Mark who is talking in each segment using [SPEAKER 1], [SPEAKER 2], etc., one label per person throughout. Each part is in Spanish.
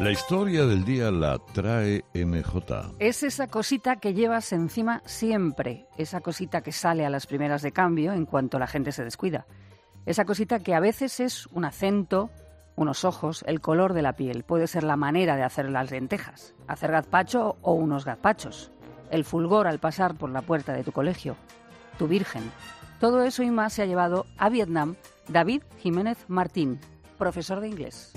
[SPEAKER 1] La historia del día la trae MJ.
[SPEAKER 2] Es esa cosita que llevas encima siempre, esa cosita que sale a las primeras de cambio en cuanto la gente se descuida. Esa cosita que a veces es un acento, unos ojos, el color de la piel. Puede ser la manera de hacer las lentejas, hacer gazpacho o unos gazpachos. El fulgor al pasar por la puerta de tu colegio, tu virgen. Todo eso y más se ha llevado a Vietnam David Jiménez Martín, profesor de inglés.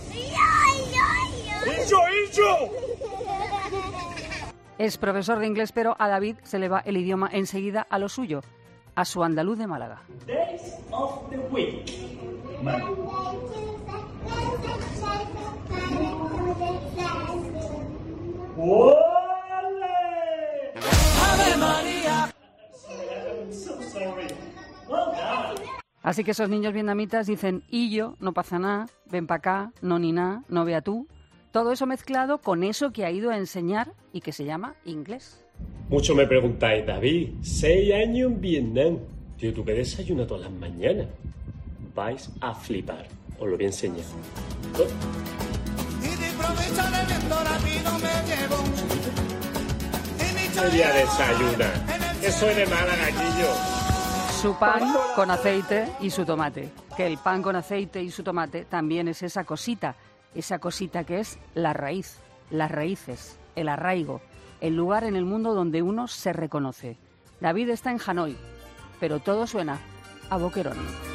[SPEAKER 2] Es profesor de inglés, pero a David se le va el idioma enseguida a lo suyo, a su andaluz de Málaga.
[SPEAKER 3] Days of the week. ¡Ave María! I'm so sorry. Well done.
[SPEAKER 2] Así que esos niños vietnamitas dicen "illo, no pasa nada, ven pa' acá, no ni nada, no vea tú". Todo eso mezclado con eso que ha ido a enseñar y que se llama inglés.
[SPEAKER 3] Mucho me preguntáis, David, 6 años en Vietnam. Tío, ¿tú qué desayunas todas las mañanas? Vais a flipar. Os lo voy a enseñar. ¿Qué día desayuna? Que soy de Málaga, Quillo.
[SPEAKER 2] Su pan con aceite y su tomate. Que el pan con aceite y su tomate también es esa cosita que es la raíz, las raíces, el arraigo, el lugar en el mundo donde uno se reconoce. David está en Hanoi, pero todo suena a boquerón.